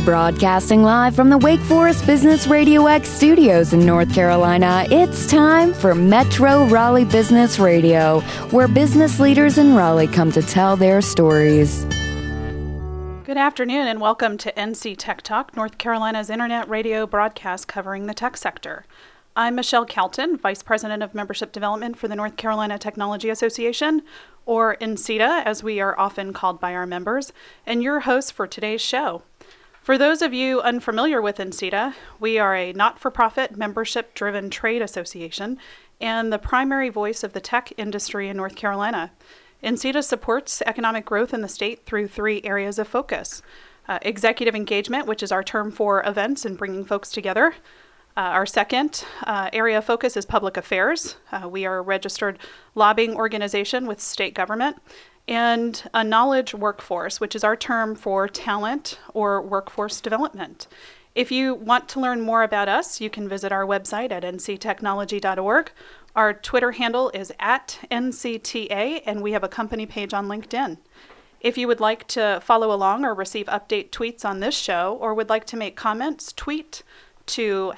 Broadcasting live from the Wake Forest Business Radio X studios in North Carolina, it's time for Metro Raleigh Business Radio, where business leaders in Raleigh come to tell their stories. Good afternoon and welcome to NC Tech Talk, North Carolina's internet radio broadcast covering the tech sector. I'm Michelle Calton, Vice President of Membership Development for the North Carolina Technology Association, or NCTA, as we are often called by our members, and your host for today's show. For those of you unfamiliar with NCTA, we are a not-for-profit, membership-driven trade association and the primary voice of the tech industry in North Carolina. NCTA supports economic growth in the state through three areas of focus. Executive engagement, which is our term for events and bringing folks together. Our second area of focus is public affairs. We are a registered lobbying organization with state government. And a knowledge workforce, which is our term for talent or workforce development. If you want to learn more about us, you can visit our website at nctechnology.org. Our Twitter handle is @NCTA, and we have a company page on LinkedIn. If you would like to follow along or receive update tweets on this show, or would like to make comments, tweet to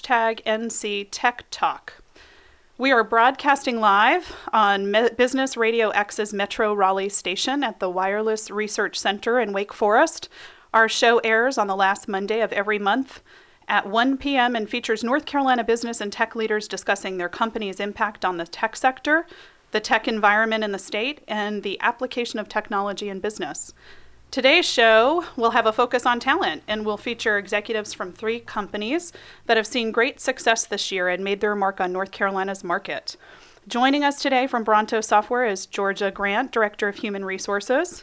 #NCTechTalk. We are broadcasting live on Business Radio X's Metro Raleigh station at the Wireless Research Center in Wake Forest. Our show airs on the last Monday of every month at 1 p.m. and features North Carolina business and tech leaders discussing their company's impact on the tech sector, the tech environment in the state, and the application of technology in business. Today's show will have a focus on talent and will feature executives from three companies that have seen great success this year and made their mark on North Carolina's market. Joining us today from Bronto Software is Georgia Grant, Director of Human Resources,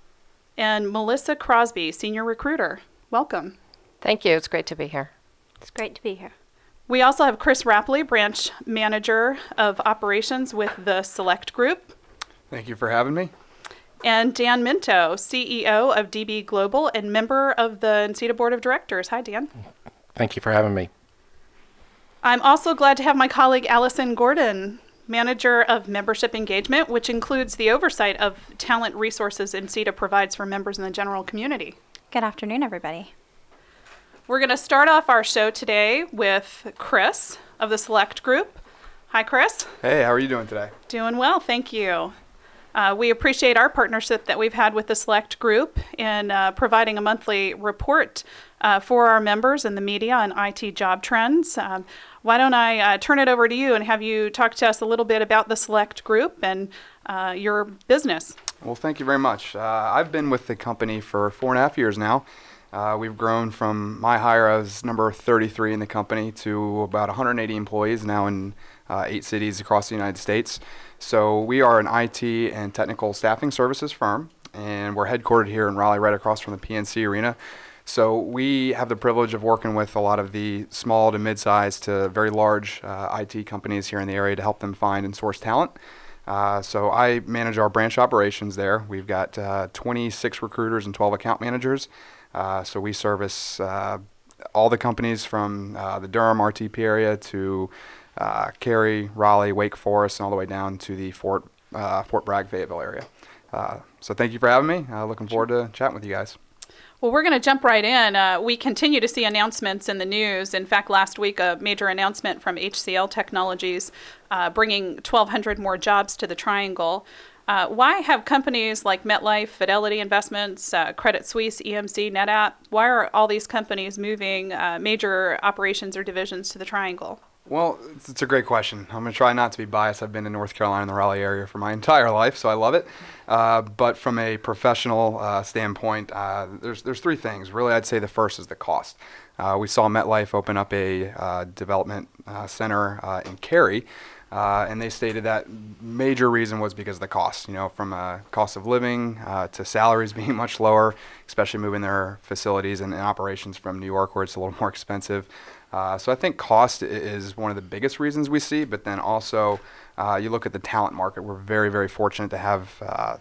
and Melissa Crosby, Senior Recruiter. Welcome. Thank you. It's great to be here. It's great to be here. We also have Chris Rapley, Branch Manager of Operations with the Select Group. Thank you for having me. And Dan Minto, CEO of DB Global and member of the NCTA Board of Directors. Hi, Dan. Thank you for having me. I'm also glad to have my colleague Allison Gordon, Manager of Membership Engagement, which includes the oversight of talent resources NCTA provides for members in the general community. Good afternoon, everybody. We're going to start off our show today with Chris of the Select Group. Hi, Chris. Hey, how are you doing today? Doing well, thank you. We appreciate our partnership that we've had with the Select Group in providing a monthly report for our members and the media on IT job trends. Why don't I turn it over to you and have you talk to us a little bit about the Select Group and your business? Well, thank you very much. I've been with the company for 4.5 years now. We've grown from my hire as number 33 in the company to about 180 employees now in 8 cities across the United States. So we are an IT and technical staffing services firm, and we're headquartered here in Raleigh, right across from the PNC Arena. So we have the privilege of working with a lot of the small to mid-sized to very large IT companies here in the area to help them find and source talent. So I manage our branch operations there. We've got 26 recruiters and 12 account managers. So we service all the companies from the Durham RTP area to Cary, Raleigh, Wake Forest, and all the way down to the Fort Bragg, Fayetteville area. So thank you for having me. Looking forward to chatting with you guys. Well, we're going to jump right in. We continue to see announcements in the news. In fact, last week, a major announcement from HCL Technologies bringing 1,200 more jobs to the Triangle. Why have companies like MetLife, Fidelity Investments, Credit Suisse, EMC, NetApp, why are all these companies moving major operations or divisions to the Triangle? Well, it's a great question. I'm going to try not to be biased. I've been in North Carolina and the Raleigh area for my entire life, so I love it. But from a professional standpoint, there's three things. Really, I'd say the first is the cost. We saw MetLife open up a development center in Cary, and they stated that major reason was because of the cost. You know, from a cost of living to salaries being much lower, especially moving their facilities and operations from New York, where it's a little more expensive. So I think cost is one of the biggest reasons we see, but then also you look at the talent market. We're very, very fortunate to have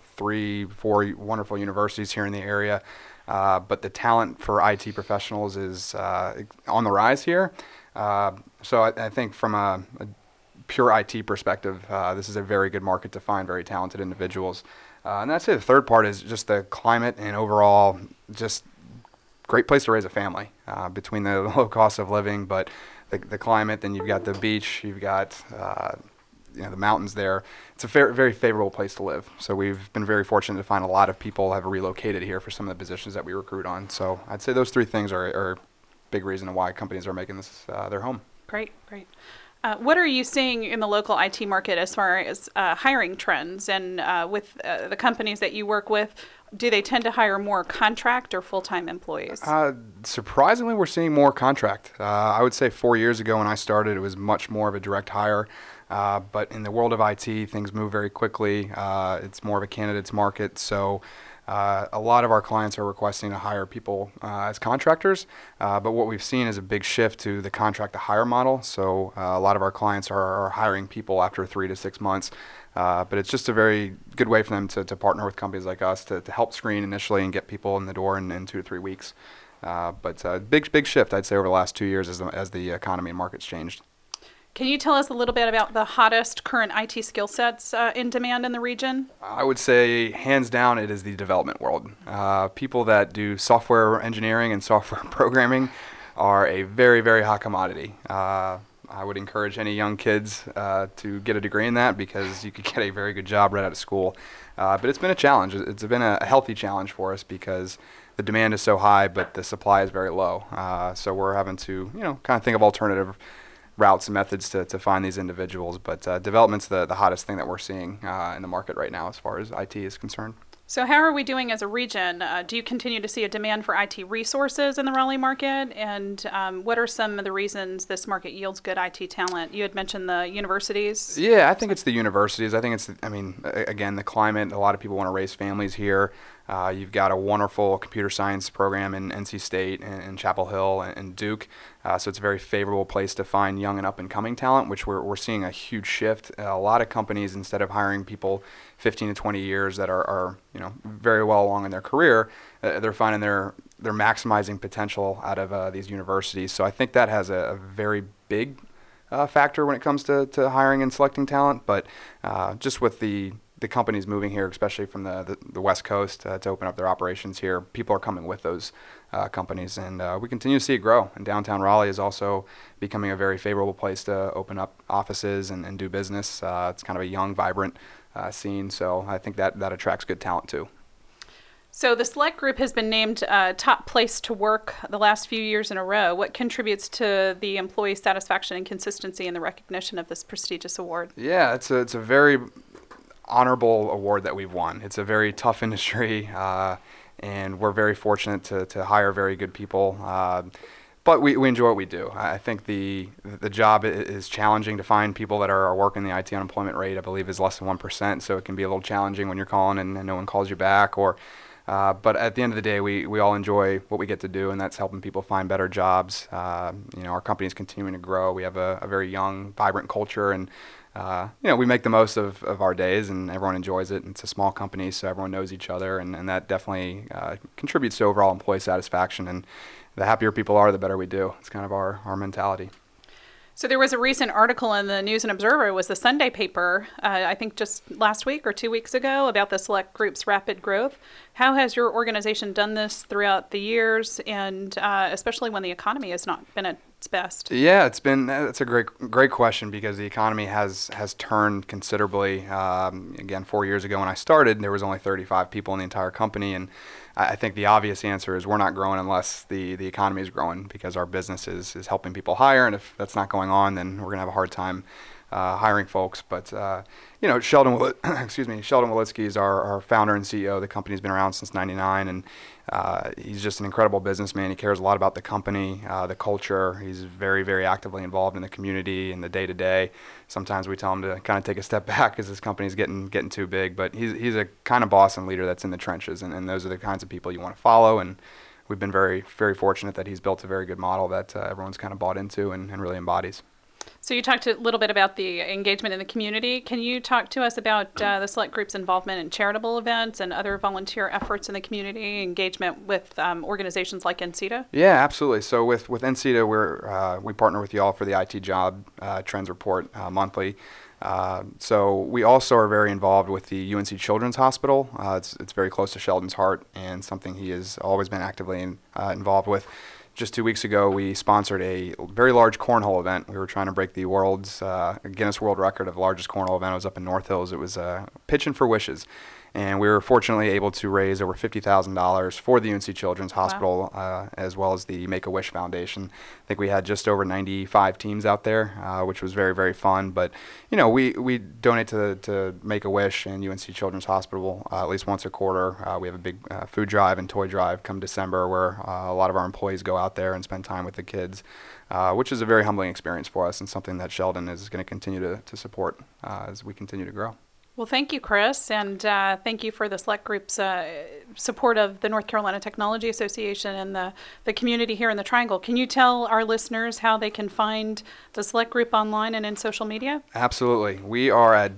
3-4 wonderful universities here in the area, but the talent for IT professionals is on the rise here. So I think from a pure IT perspective, this is a very good market to find very talented individuals. And I'd say the third part is just the climate and overall just great place to raise a family between the low cost of living, but the climate. Then you've got the beach, you've got the mountains there. It's a very favorable place to live. So we've been very fortunate to find a lot of people have relocated here for some of the positions that we recruit on. So I'd say those three things are a big reason why companies are making this their home. Great. What are you seeing in the local IT market as far as hiring trends? And with the companies that you work with, do they tend to hire more contract or full-time employees? Surprisingly, we're seeing more contract. I would say 4 years ago when I started, it was much more of a direct hire. But in the world of IT, things move very quickly. It's more of a candidates market. So a lot of our clients are requesting to hire people as contractors, but what we've seen is a big shift to the contract to hire model. So a lot of our clients are hiring people after 3 to 6 months, but it's just a very good way for them to partner with companies like us to help screen initially and get people in the door in 2 to 3 weeks. But big shift, I'd say, over the last 2 years as the economy and markets changed. Can you tell us a little bit about the hottest current IT skill sets in demand in the region? I would say, hands down, it is the development world. People that do software engineering and software programming are a very hot commodity. I would encourage any young kids to get a degree in that because you could get a very good job right out of school. But it's been a challenge. It's been a healthy challenge for us because the demand is so high, but the supply is very low. So we're having to, kind of think of alternative routes and methods to find these individuals, but development's the hottest thing that we're seeing in the market right now as far as IT is concerned. So how are we doing as a region? Do you continue to see a demand for IT resources in the Raleigh market? And what are some of the reasons this market yields good IT talent? You had mentioned the universities. Yeah, I think it's the universities. I think it's, again, the climate. A lot of people want to raise families here. You've got a wonderful computer science program in NC State and Chapel Hill and Duke. So it's a very favorable place to find young and up-and-coming talent, which we're seeing a huge shift. A lot of companies, instead of hiring people 15 to 20 years that are very well along in their career, they're finding they're maximizing potential out of these universities. So I think that has a very big factor when it comes to hiring and selecting talent. But just with the companies moving here, especially from the West Coast, to open up their operations here, people are coming with those companies, and we continue to see it grow. And downtown Raleigh is also becoming a very favorable place to open up offices and do business. It's kind of a young, vibrant scene, so I think that attracts good talent too. So the Select Group has been named top place to work the last few years in a row. What contributes to the employee satisfaction and consistency in the recognition of this prestigious award? Yeah, it's a very honorable award that we've won. It's a very tough industry, and we're very fortunate to hire very good people. But we enjoy what we do. I think the job is challenging to find people that are working. The IT unemployment rate, I believe, is less than 1%, so it can be a little challenging when you're calling and no one calls you back. But at the end of the day, we all enjoy what we get to do, and that's helping people find better jobs. Our company is continuing to grow. We have a very young, vibrant culture, and we make the most of our days, and everyone enjoys it. And it's a small company, so everyone knows each other, and that definitely contributes to overall employee satisfaction. And the happier people are, the better we do. It's kind of our mentality. So there was a recent article in the News and Observer, it was the Sunday paper, I think just last week or 2 weeks ago, about the Select Group's rapid growth. How has your organization done this throughout the years, and especially when the economy has not been at its best? Yeah, that's a great question, because the economy has turned considerably. Again, 4 years ago when I started, there was only 35 people in the entire company, and I think the obvious answer is we're not growing unless the economy is growing, because our business is helping people hire, and if that's not going on, then we're going to have a hard time hiring folks. But Sheldon Wilitsky is our founder and CEO. The company's been around since '99, and he's just an incredible businessman. He cares a lot about the company, the culture. He's very, very actively involved in the community and the day-to-day. Sometimes we tell him to kind of take a step back because his company's getting too big. But he's a kind of boss and leader that's in the trenches, and those are the kinds of people you want to follow. And we've been very, very fortunate that he's built a very good model that everyone's kind of bought into and really embodies. So you talked a little bit about the engagement in the community. Can you talk to us about the Select Group's involvement in charitable events and other volunteer efforts in the community, engagement with organizations like NCETA? Yeah, absolutely. So with NCETA, we partner with y'all for the IT Job Trends Report monthly. So we also are very involved with the UNC Children's Hospital. It's very close to Sheldon's heart and something he has always been actively involved with. Just 2 weeks ago, we sponsored a very large cornhole event. We were trying to break the world's Guinness World Record of the largest cornhole event. It was up in North Hills. It was Pitching for Wishes. And we were fortunately able to raise over $50,000 for the UNC Children's Hospital, as well as the Make-A-Wish Foundation. I think we had just over 95 teams out there, which was very, very fun. But, we donate to Make-A-Wish and UNC Children's Hospital at least once a quarter. We have a big food drive and toy drive come December where a lot of our employees go out there and spend time with the kids, which is a very humbling experience for us and something that Sheldon is going to continue to support as we continue to grow. Well, thank you, Chris, and thank you for the Select Group's support of the North Carolina Technology Association and the community here in the Triangle. Can you tell our listeners how they can find the Select Group online and in social media? Absolutely. We are at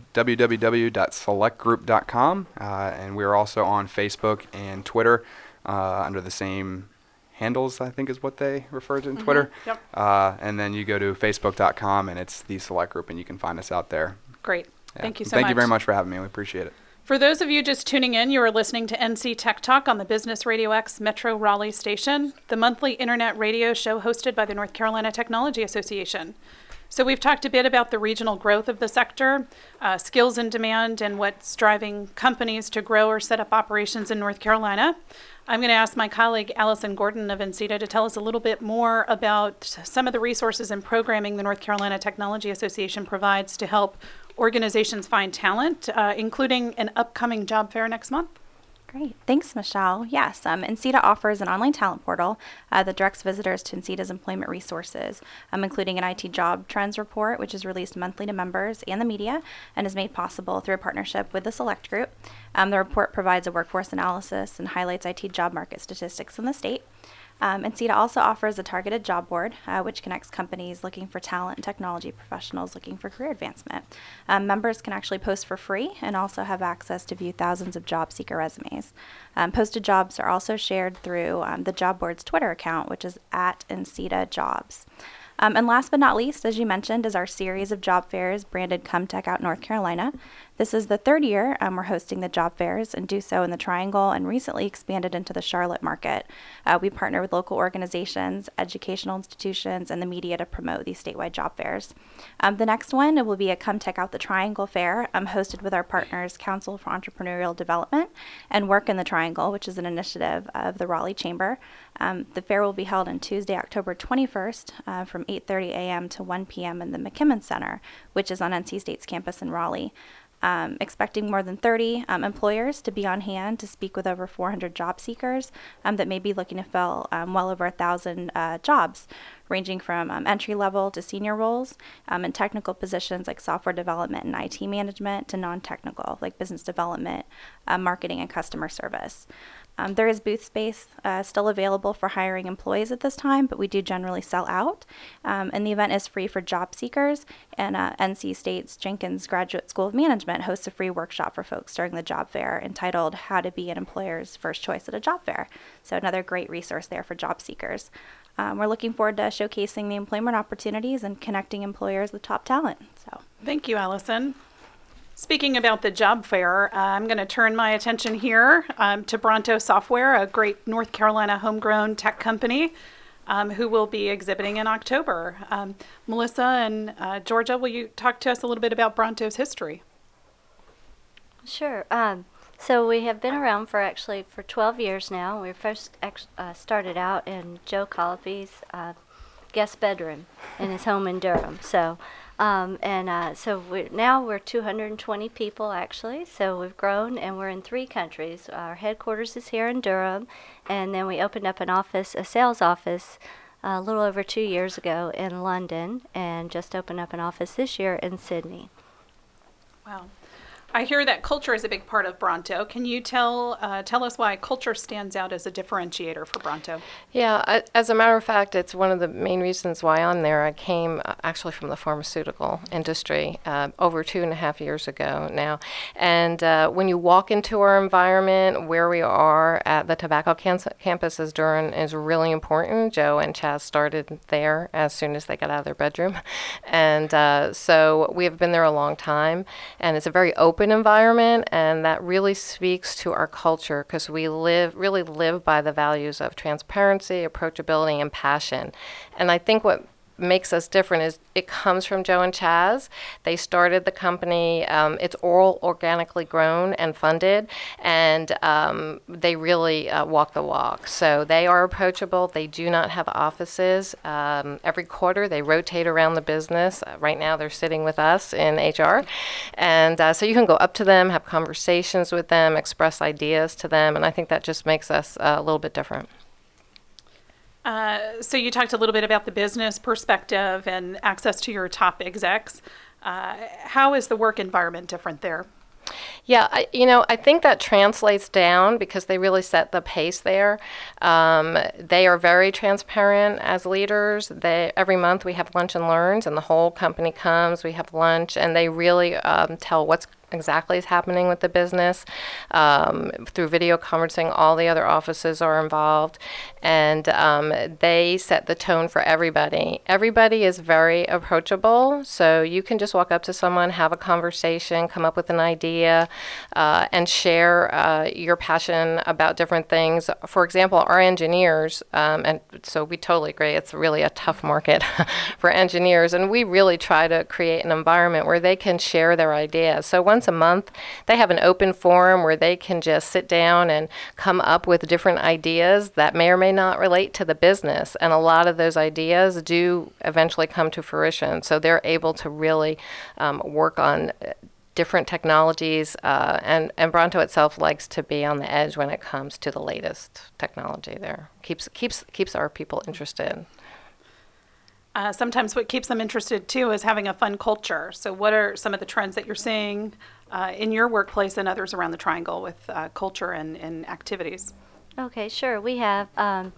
www.selectgroup.com, and we are also on Facebook and Twitter under the same handles, I think is what they refer to in Twitter. Yep. And then you go to facebook.com, and it's the Select Group, and you can find us out there. Great. Yeah. Thank you so much. Thank you very much for having me. We appreciate it. For those of you just tuning in, you are listening to NC Tech Talk on the Business Radio X Metro Raleigh station, the monthly internet radio show hosted by the North Carolina Technology Association. So we've talked a bit about the regional growth of the sector, skills in demand, and what's driving companies to grow or set up operations in North Carolina. I'm going to ask my colleague Allison Gordon of NCTA to tell us a little bit more about some of the resources and programming the North Carolina Technology Association provides to help organizations find talent, including an upcoming job fair next month. Great. Thanks, Michelle. Yes, NCTA offers an online talent portal that directs visitors to NCTA's employment resources, including an IT job trends report, which is released monthly to members and the media and is made possible through a partnership with the Select Group. The report provides a workforce analysis and highlights IT job market statistics in the state. NCTA also offers a targeted job board, which connects companies looking for talent and technology professionals looking for career advancement. Members can actually post for free and also have access to view thousands of job seeker resumes. Posted jobs are also shared through the job board's Twitter account, which is at NCTA Jobs. And last but not least, as you mentioned, is our series of job fairs branded Come Tech Out North Carolina. This is the third year we're hosting the job fairs and do so in the Triangle and recently expanded into the Charlotte market. We partner with local organizations, educational institutions, and the media to promote these statewide job fairs. The next one will be a Come Tech Out the Triangle fair hosted with our partners Council for Entrepreneurial Development and Work in the Triangle, which is an initiative of the Raleigh Chamber. The fair will be held on Tuesday, October 21st from 8:30 a.m. to 1 p.m. in the McKimmon Center, which is on NC State's campus in Raleigh. Expecting more than 30 employers to be on hand to speak with over 400 job seekers that may be looking to fill well over 1,000 jobs, ranging from entry level to senior roles in technical positions like software development and IT management to non-technical like business development, marketing, and customer service. There is booth space still available for hiring employees at this time, but we do generally sell out. And the event is free for job seekers, and NC State's Jenkins Graduate School of Management hosts a free workshop for folks during the job fair entitled How to Be an Employer's First Choice at a Job Fair. So another great resource there for job seekers. We're looking forward to showcasing the employment opportunities and connecting employers with top talent. So, thank you, Allison. Speaking about the job fair, I'm going to turn my attention here to Bronto Software, a great North Carolina homegrown tech company who will be exhibiting in October. Melissa and Georgia, will you talk to us a little bit about Bronto's history? Sure. So we have been around for 12 years now. We first started out in Joe Colopy's guest bedroom in his home in Durham. So we're 220 people actually. So we've grown and we're in 3 countries. Our headquarters is here in Durham, and then we opened up a sales office a little over 2 years ago in London, and just opened up an office this year in Sydney. Wow. I hear that culture is a big part of Bronto. Can you tell us why culture stands out as a differentiator for Bronto? Yeah, as a matter of fact, it's one of the main reasons why I'm there. I came actually from the pharmaceutical industry over 2.5 years ago now. And when you walk into our environment, where we are at the Tobacco Campus is really important. Joe and Chaz started there as soon as they got out of their bedroom. And so we have been there a long time. And it's a very open environment, and that really speaks to our culture because we really live by the values of transparency, approachability, and passion. And I think what makes us different is it comes from Joe and Chaz. They started the company. It's all organically grown and funded, and they really walk the walk. So they are approachable. They do not have offices. Every quarter, they rotate around the business. Right now, they're sitting with us in HR. And so you can go up to them, have conversations with them, express ideas to them, and I think that just makes us a little bit different. So you talked a little bit about the business perspective and access to your top execs. How is the work environment different there? Yeah, I think that translates down because they really set the pace there. They are very transparent as leaders. Every month we have lunch and learns, and the whole company comes. We have lunch, and they really tell what's exactly is happening with the business. Through video conferencing, all the other offices are involved, and they set the tone for everybody. Everybody is very approachable, so you can just walk up to someone, have a conversation, come up with an idea, and share your passion about different things. For example, our engineers, and so we totally agree, it's really a tough market for engineers, and we really try to create an environment where they can share their ideas. So once a month, they have an open forum where they can just sit down and come up with different ideas that may or may not relate to the business. And a lot of those ideas do eventually come to fruition. So they're able to really work on different technologies, and Bronto itself likes to be on the edge when it comes to the latest technology there. Keeps our people interested. Sometimes what keeps them interested, too, is having a fun culture. So what are some of the trends that you're seeing in your workplace and others around the Triangle with culture and activities? Okay, sure. We have,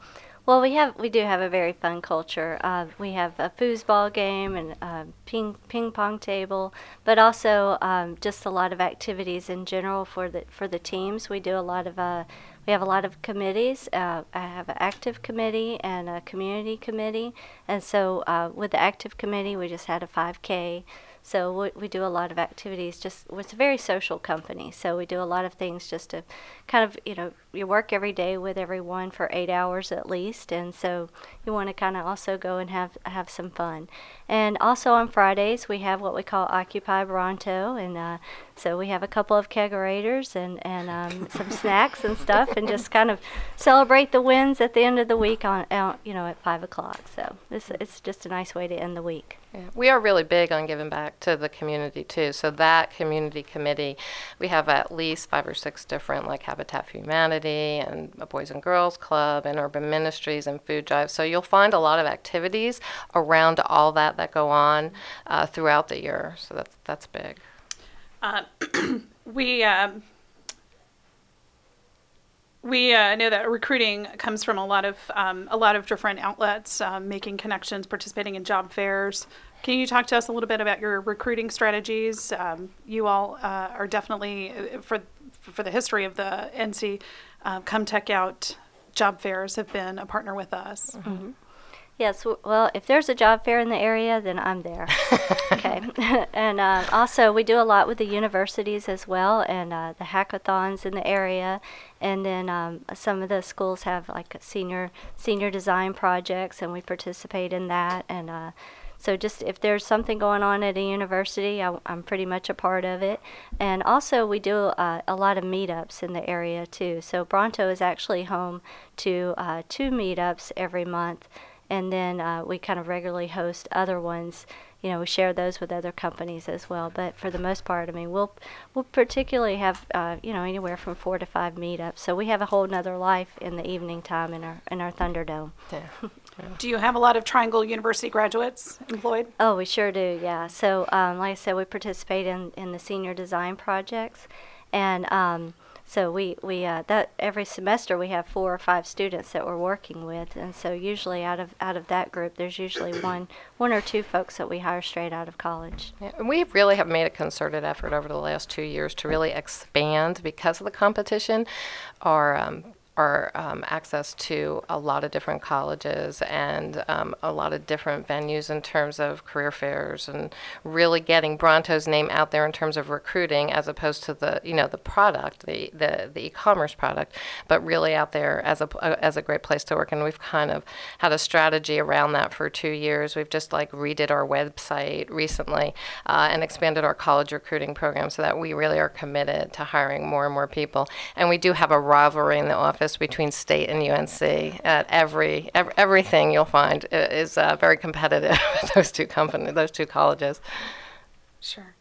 we do have a very fun culture. We have a foosball game and ping pong table, but also just a lot of activities in general for the teams. We do a lot of we have a lot of committees. I have an active committee and a community committee, and so with the active committee, we just had a 5K. So we do a lot of activities. It's a very social company, so we do a lot of things just to kind of, you work every day with everyone for 8 hours at least, and so you want to kind of also go and have some fun. And also on Fridays, we have what we call Occupy Bronto, and so we have a couple of kegerators and some snacks and stuff, and just kind of celebrate the wins at the end of the week at 5 o'clock. So it's just a nice way to end the week. Yeah. We are really big on giving back to the community too. So that community committee, we have at least 5 or 6 different, like Habitat for Humanity and a Boys and Girls Club and Urban Ministries and food drives. So you'll find a lot of activities around all that go on throughout the year. So that's big. We know that recruiting comes from a lot of different outlets, making connections, participating in job fairs. Can you talk to us a little bit about your recruiting strategies? You all are definitely, for the history of the NC, Come Tech Out job fairs have been a partner with us. Mm-hmm. Yes, well, if there's a job fair in the area, then I'm there. Okay. And also, we do a lot with the universities as well, and the hackathons in the area. And then some of the schools have like senior design projects, and we participate in that. And so just if there's something going on at a university, I'm pretty much a part of it. And also, we do a lot of meetups in the area, too. So Bronto is actually home to 2 meetups every month. And then we kind of regularly host other ones we share those with other companies as well. But for the most part, I mean, we'll particularly have anywhere from 4 to 5 meetups. So we have a whole nother life in the evening time in our Thunderdome. Yeah. Do you have a lot of Triangle University graduates employed? Oh, we sure do, yeah. So like I said, we participate in the senior design projects, and so we that every semester we have 4 or 5 students that we're working with, and so usually out of that group, there's usually one or 2 folks that we hire straight out of college. Yeah, and we really have made a concerted effort over the last 2 years to really expand, because of the competition, our access to a lot of different colleges and a lot of different venues in terms of career fairs, and really getting Bronto's name out there in terms of recruiting, as opposed to the product, the e-commerce product, but really out there as a great place to work. And we've kind of had a strategy around that for 2 years. We've just redid our website recently and expanded our college recruiting program, so that we really are committed to hiring more and more people. And we do have a rivalry in the office between State and UNC. At everything you'll find is very competitive with those two colleges. Sure.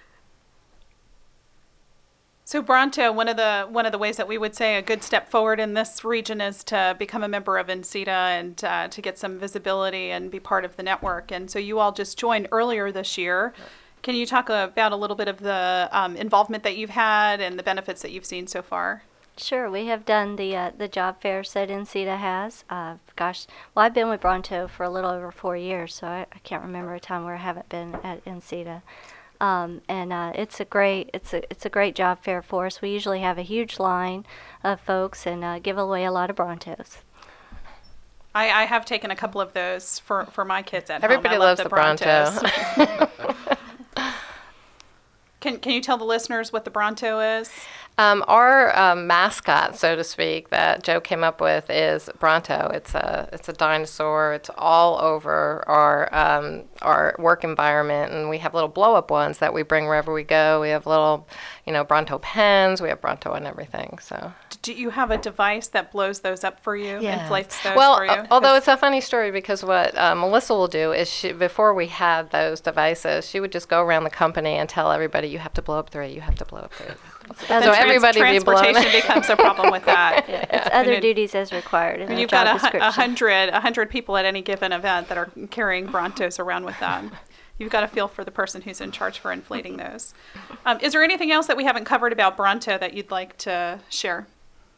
So Bronto, one of the ways that we would say a good step forward in this region is to become a member of NCETA and to get some visibility and be part of the network. And so you all just joined earlier this year. Can you talk about a little bit of the involvement that you've had and the benefits that you've seen so far? Sure, we have done the job fairs that NCETA has. I've been with Bronto for a little over 4 years, so I can't remember a time where I haven't been at NCETA. It's a great job fair for us. We usually have a huge line of folks and give away a lot of Brontos. I have taken a couple of those for my kids at Everybody home. I love loves the Bronto. Can you tell the listeners what the Bronto is? Our mascot, so to speak, that Joe came up with is Bronto. It's a dinosaur. It's all over our work environment, and we have little blow-up ones that we bring wherever we go. We have little, Bronto pens. We have Bronto and everything. So. Do you have a device that blows those up for you, inflates those for you? Although it's a funny story, because what Melissa will do is before we had those devices, she would just go around the company and tell everybody, you have to blow up 3, you have to blow up 3. So everybody transportation becomes a problem with that. It's other duties as required in when the you've job got description. 100 people at any given event that are carrying Brontos around with them. You've got to feel for the person who's in charge for inflating those. Is there anything else that we haven't covered about Bronto that you'd like to share?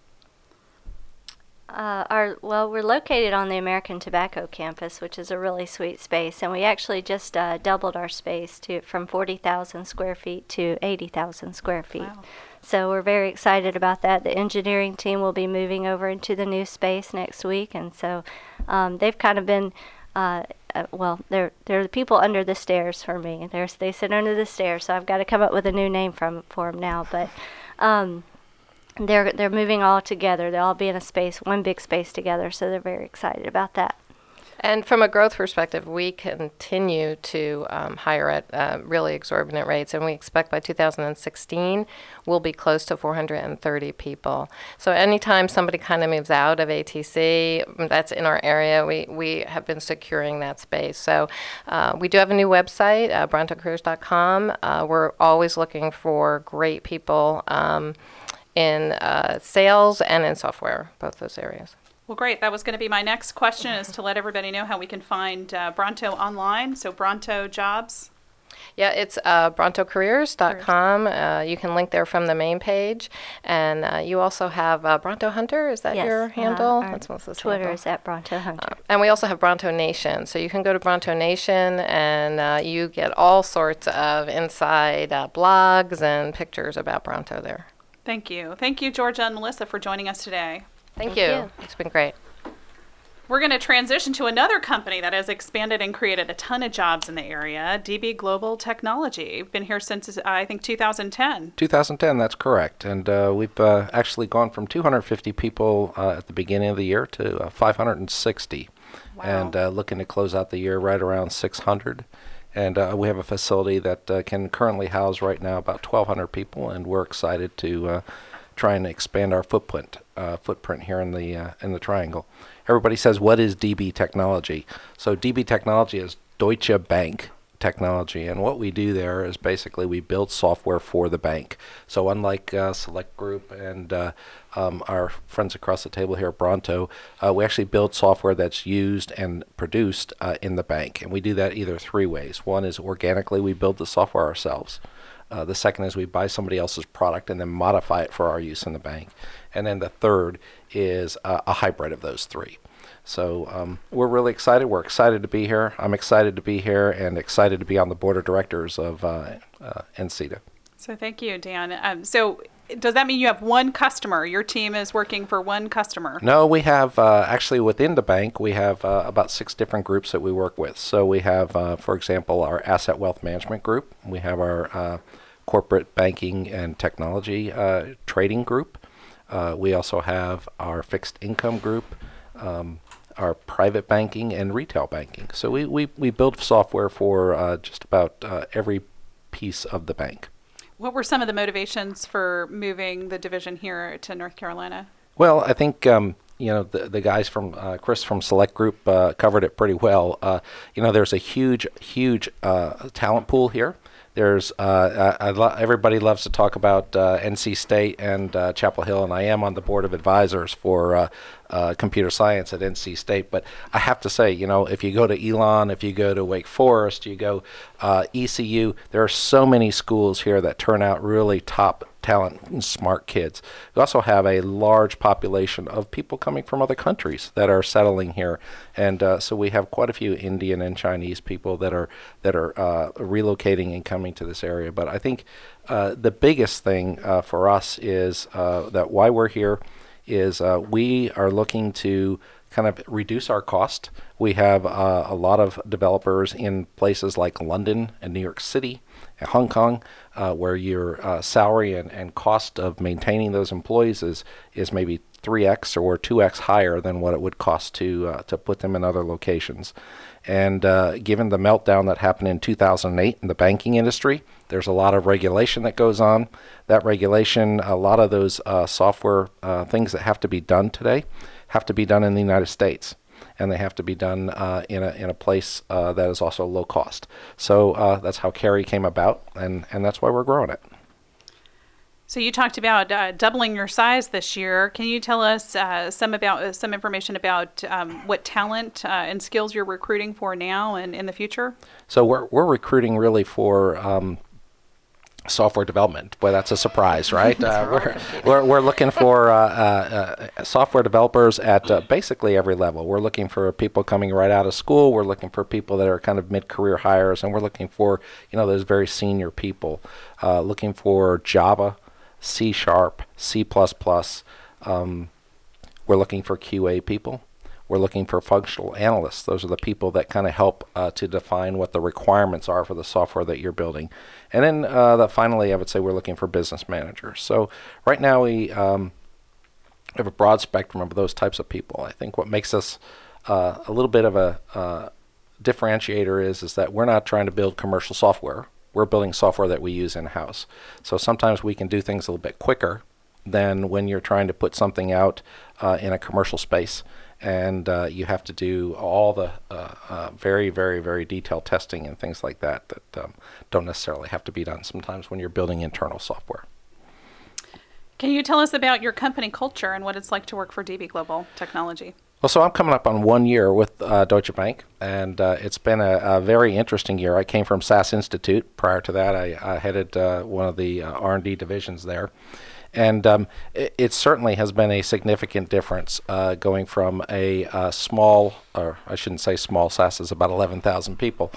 We're located on the American Tobacco campus, which is a really sweet space, and we actually just doubled our space from 40,000 square feet to 80,000 square feet. Wow. So we're very excited about that. The engineering team will be moving over into the new space next week, and so they've kind of been, they're the people under the stairs for me. They sit under the stairs, so I've got to come up with a new name for them now, but. They're moving all together. They'll all be in a space, one big space together, so they're very excited about that. And from a growth perspective, we continue to hire at really exorbitant rates, and we expect by 2016 we'll be close to 430 people. So anytime somebody kind of moves out of ATC that's in our area, we have been securing that space. So we do have a new website, brontocareers.com. We're always looking for great people in sales and in software, both those areas. Well, great. That was going to be my next question, is to let everybody know how we can find Bronto online. So Bronto Jobs. Yeah, it's brontocareers.com. You can link there from the main page. And you also have Bronto Hunter. Is that your handle? That's Melissa's Twitter handle. Is at Bronto Hunter. And we also have Bronto Nation. So you can go to Bronto Nation and you get all sorts of inside blogs and pictures about Bronto there. Thank you. Thank you, Georgia and Melissa, for joining us today. Thank you. It's been great. We're going to transition to another company that has expanded and created a ton of jobs in the area, DB Global Technology. Been here since, I think, 2010. 2010, that's correct. And we've actually gone from 250 people at the beginning of the year to 560. Wow. And looking to close out the year right around 600. And we have a facility that can currently house right now about 1,200 people, and we're excited to try and expand our footprint here in the Triangle. Everybody says, what is DB Technology? So DB Technology is Deutsche Bank technology. And what we do there is basically we build software for the bank. So unlike Select Group and our friends across the table here at Bronto, we actually build software that's used and produced in the bank. And we do that either three ways. One is organically we build the software ourselves. The second is we buy somebody else's product and then modify it for our use in the bank. And then the third is a hybrid of those three. So we're really excited. We're excited to be here. I'm excited to be here and excited to be on the board of directors of NCEDA. So thank you, Dan. So does that mean you have one customer? Your team is working for one customer? No, we have actually within the bank, we have about 6 different groups that we work with. So we have, for example, our asset wealth management group. We have our corporate banking and technology trading group. We also have our fixed income group, our private banking and retail banking. So we build software for just about every piece of the bank. What were some of the motivations for moving the division here to North Carolina? Well, I think the guys from Chris from Select Group covered it pretty well. There's a huge talent pool here. There's everybody loves to talk about NC State and Chapel Hill, and I am on the board of advisors for computer science at NC State. But I have to say, if you go to Elon, if you go to Wake Forest, you go ECU, there are so many schools here that turn out really top talent and smart kids. We also have a large population of people coming from other countries that are settling here, and so we have quite a few Indian and Chinese people that are relocating and coming to this area. But I think the biggest thing for us is that why we're here is we are looking to kind of reduce our cost. We have a lot of developers in places like London and New York City and Hong Kong, where your salary and cost of maintaining those employees is maybe 3x or 2x higher than what it would cost to put them in other locations. And given the meltdown that happened in 2008 in the banking industry, there's a lot of regulation that goes on. That regulation, a lot of those software things that have to be done today have to be done in the United States, and they have to be done in a place that is also low cost. So that's how Cary came about, and that's why we're growing it. So you talked about doubling your size this year. Can you tell us some information about what talent and skills you're recruiting for now and in the future? So we're recruiting really for software development. Boy, that's a surprise, right? We're looking for software developers at basically every level. We're looking for people coming right out of school. We're looking for people that are kind of mid-career hires, and we're looking for those very senior people. Looking for Java, C#, C++. We're looking for QA people. We're looking for functional analysts. Those are the people that kind of help to define what the requirements are for the software that you're building. And then finally, I would say we're looking for business managers. So right now we have a broad spectrum of those types of people. I think what makes us a little bit of a differentiator is that we're not trying to build commercial software. We're building software that we use in-house. So sometimes we can do things a little bit quicker than when you're trying to put something out in a commercial space. And you have to do all the very, very, very detailed testing and things like that don't necessarily have to be done sometimes when you're building internal software. Can you tell us about your company culture and what it's like to work for DB Global Technology? Well, so I'm coming up on 1 year with Deutsche Bank, and it's been a very interesting year. I came from SAS Institute. Prior to that, I headed one of the R&D divisions there. And it certainly has been a significant difference going from a small, or I shouldn't say small, SAS is about 11,000 people,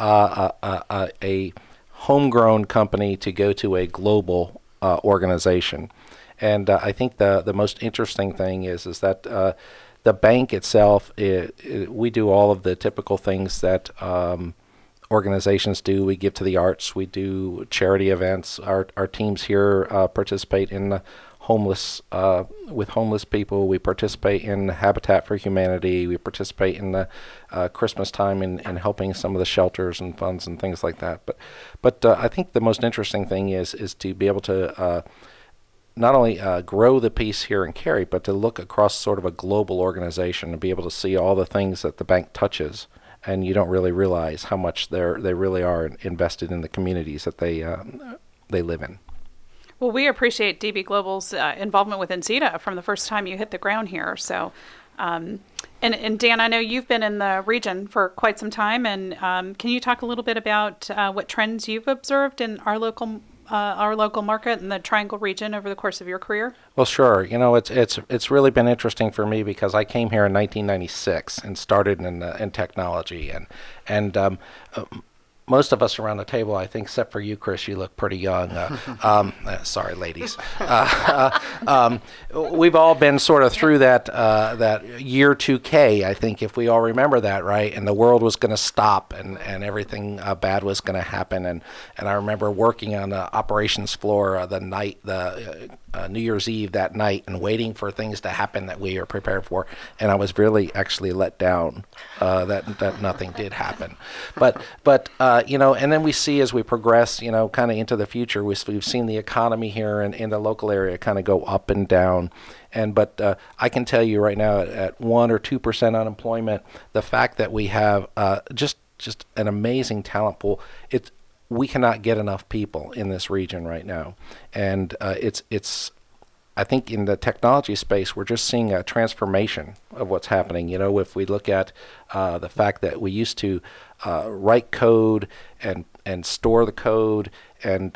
a homegrown company to go to a global organization. And I think the most interesting thing is that the bank itself, we do all of the typical things that organizations do. We give to the arts. We do charity events. Our teams here participate in with homeless people. We participate in Habitat for Humanity. We participate in the Christmas time in helping some of the shelters and funds and things like that. But I think the most interesting thing is to be able to not only grow the piece here in Cary, but to look across sort of a global organization and be able to see all the things that the bank touches and you don't really realize how much they really are invested in the communities that they live in. Well, we appreciate DB Global's involvement with NCETA from the first time you hit the ground here. So, and Dan, I know you've been in the region for quite some time, and can you talk a little bit about what trends you've observed in our local market and the Triangle region over the course of your career? Well, sure. It's really been interesting for me because I came here in 1996 and started in technology, and most of us around the table, I think, except for you, Chris, you look pretty young. Sorry, ladies. We've all been sort of through that year 2K, I think, if we all remember that, right? And the world was going to stop, and everything bad was going to happen. And I remember working on the operations floor the night, New Year's Eve that night, and waiting for things to happen that we were prepared for. And I was really actually let down that nothing did happen. But and then we see as we progress, kind of into the future, we've seen the economy here and in the local area kind of go up and down. But I can tell you right now, at 1 or 2% unemployment, the fact that we have just an amazing talent pool, we cannot get enough people in this region right now, and it's. I think in the technology space, we're just seeing a transformation of what's happening. If we look at the fact that we used to write code and store the code and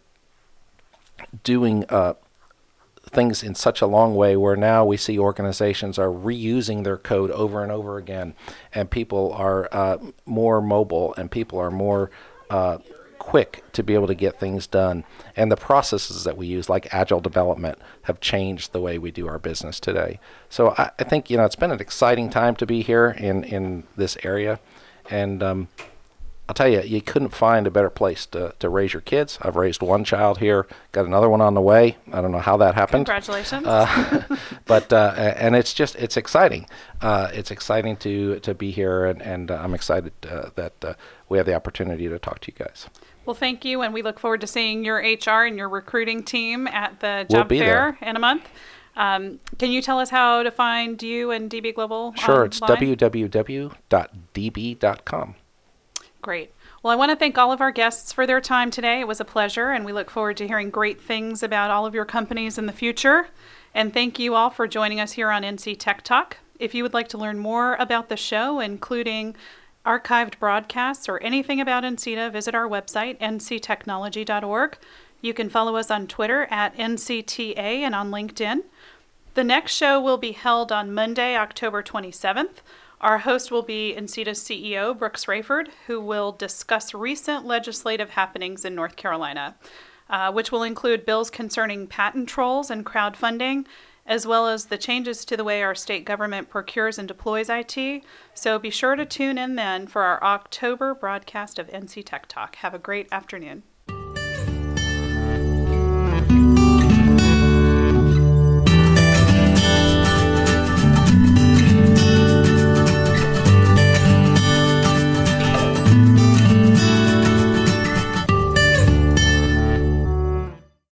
doing things in such a long way, where now we see organizations are reusing their code over and over again, and people are more mobile, and people are more quick to be able to get things done. And the processes that we use, like agile development, have changed the way we do our business today. So I think, it's been an exciting time to be here in this area. And I'll tell you, you couldn't find a better place to raise your kids. I've raised one child here, got another one on the way. I don't know how that happened. Congratulations. But it's exciting. It's exciting to be here, and I'm excited that we have the opportunity to talk to you guys. Well, thank you, and we look forward to seeing your HR and your recruiting team at the job fair in a month. Can you tell us how to find you and DB Global? Sure, it's online? www.db.com. Great. Well, I want to thank all of our guests for their time today. It was a pleasure, and we look forward to hearing great things about all of your companies in the future. And thank you all for joining us here on NC Tech Talk. If you would like to learn more about the show, including archived broadcasts or anything about NCETA, visit our website, nctechnology.org. You can follow us on Twitter at NCTA and on LinkedIn. The next show will be held on Monday, October 27th. Our host will be NCETA's CEO, Brooks Rayford, who will discuss recent legislative happenings in North Carolina, which will include bills concerning patent trolls and crowdfunding, as well as the changes to the way our state government procures and deploys IT. So be sure to tune in then for our October broadcast of NC Tech Talk. Have a great afternoon.